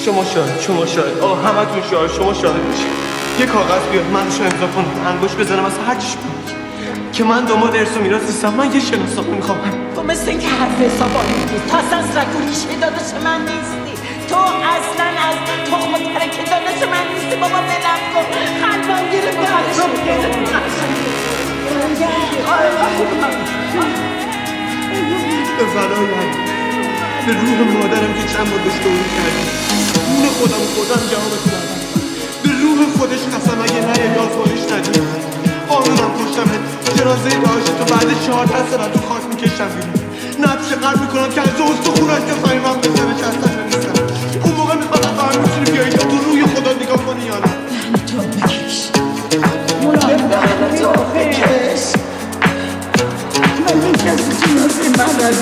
شما شاهد آقا همتون شاهد، شما شاهد باشید. یه کاغذ بیار من شو امضا کنم، انگوش بزنم از هر چیش بود که من داماد ارث و میراث نیستم. من یه شناسنامه میخوام. تو مثل اینکه حرف حسابانی نیست. تو اصلا رگ و ریشه داداش من نیستی. تو اصلا از تخم و ترکه داداش من نیستی. بابا بلم کن. قلبم گرفته. به فدای به روح مادرم که چند بار بهش دوری کردیم، روح خودم جوابتون دادم. به روح خودش قسم اگه نه یه آزمایش ندیم قانونم کشتمه. جنازه باشه تو بعد 14 ساعت تو خاک میکشم بیرون. نبشه قلب میکنم که از استخونش که فهمم بزنه که اصلا نیستم. اون موقع میخوادم فهم میتونی بیایی تو روی خدا نگاه کنی یا نه. تو بکش تو بکش. من این کسی جنازه من از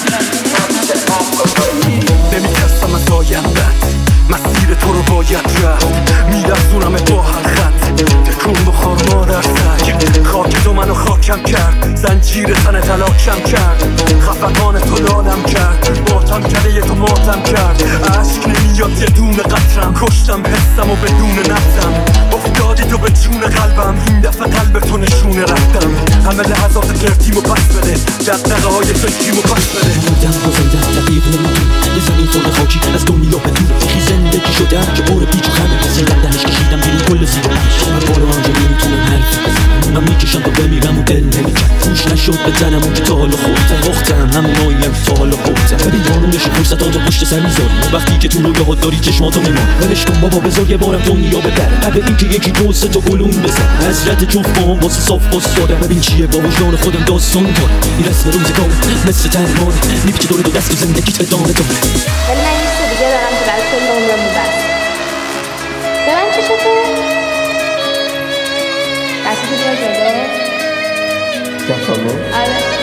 نمیترسم از آیندت، مسیر تو رو باید رفت. میرسونم با هر خط، تکون بخور مادر سگ. خاک تو منو خاکم کرد، زنجیر تن تلاکم کرد. خفقان تو لالم کرد، ماتم کرده تو ماتم کرد. عشق نمیاد یه دونه قطرم، کشتم حسم و بدون نفتم. افتادی تو به جون قلبم، این دفعه قلب تو نشونه رفتم. همه لحظات ترتیمو پس بده، دقدقه های فکریمو پس بده. بودم بازندم دقیق نمیدون یه زمین خورده خاکی از دنیا بدور. یکی زندگی شدم که بور پیچ و خمه سیدم دهش کشیدم بیرون کل زیر من بارو آنجا نمیتونم حرف بزنم. من میکشم تا بمیرم و دل نمیکن گوش نشد بزنم اون که تا حالا خوردم وقتم هموناییم تا حالا خوردم. ببین دارو میشه فرصتاتو پشت سر میذاری وقتی که تو رویاهات داری چشماتو میمان. ولش کن بابا بذار یه بارم دنیا ببره قبل اینکه یکی دو سه تا گلون بزن. حضرت جفت با هم واسه صاف استادم. ببین چیه با وجدان خودم داستان کنم. این رسم روزگار مثل تنمان میپیچه دور دو دست زندگیت ادامه داره. ولی من یه چیز دیگه دارم که برای کل عمرم بس. دارم چشتو دستشو بیار جلو. دفعه آره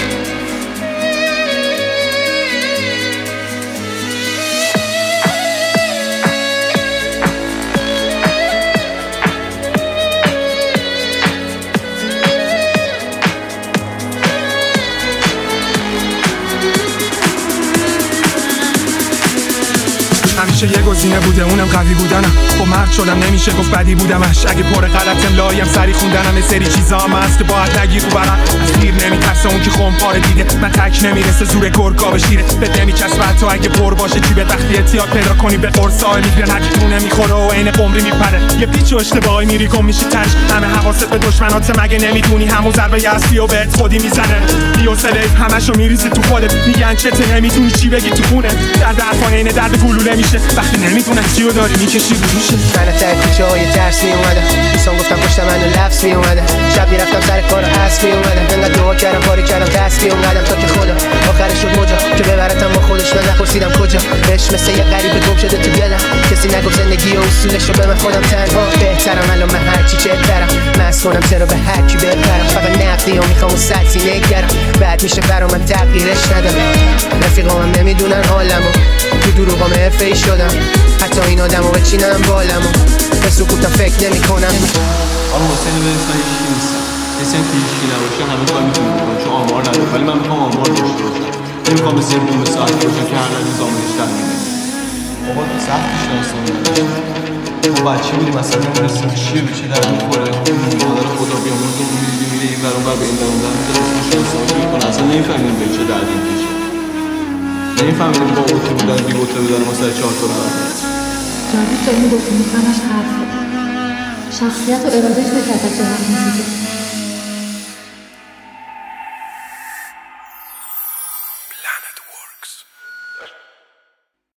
همیشه یه گزینه بوده اونم قوی بودنم. با مرد شدم نمیشه گفت بدی بودمش. اگه پر غلطم لایم سری خوندنم. یه سری چیزا هم هست که باید نگیر رو برم. از گیر نمیترسه اون که خمپاره دیده. من تک نمیرسه زور گرگا بشیره. بد نمیچسبه حتی اگه پر باشه جیبت. وقتی احتیاط پیدا کنی به قرصای میگیرن هرکی تو نمیخوره و عین قمری میپره. یه پیچ و اشتباهی میری گم میشی ترش. همه حواست به دشمنات مگه نمیدونی همون ضربه اصلی و بهت خودی میزنه. بی‌حوصله همشو میریزی تو خودت. میگن چته نمیتونی چی بگی تو خونه. درد حرفا عین درد گلوله میشه وقتی نمیدونم چیو داری میکشی روشه. من از ته کوچه های درس میومدم. ایسان گفتم پشت من لفظ میومدم. شب میرفتم سر کار و حس میومدم. انقدر دعا کردم کاری کردم دست میومدم تا که خدا آخرش شد مجا که ببرتم با خودش. من نپرسیدم کجا. عشق مثل یه غریب گم شده تو دلم. کسی نگفت زندگی و اصولش رو به من خودم تنها بهترم. الان من هرچی چهترم مست کنم چرا به هرکی بپرم. فقط نقدی ها میخوام و سطحی نگرم. بعد میشه برا من تغییرش ندم. رفیقام هم نمیدونن حالمو. تو دروغام حرفه‌ای شدم. حتی این آدمو بچینم بالمو. به سکوتم فکر نمی کنم. آن حسین برس من هیچکی نیستم. کسی هم که هیچکی نباشه همه کار میتونی بکنم چون آمار ندارم. ولی من میخوام آمار داشته باشم. نمیخوام مثل یه بوم ساعت باشم که هر روز آمارش در میاد. بابا تو سختش داستان نداشتم. ما بچه بودیم مثلا نمیرسیم که چیه به چه در میخوره. مادر خدا بیامرز اون میره این ور اون ور به این در اون در میزد اسمش شناسایی میکنه. اصلا نمیفهمیدیم به چه دردی میشه. نمیفهمیدیم با اوتی بودن بی اوتی بودن ما سر 4 تا نبود. جاوید داری میگفتی میفهمش حرفه. شخصیت و ارادهش به تحت جهت میسیده.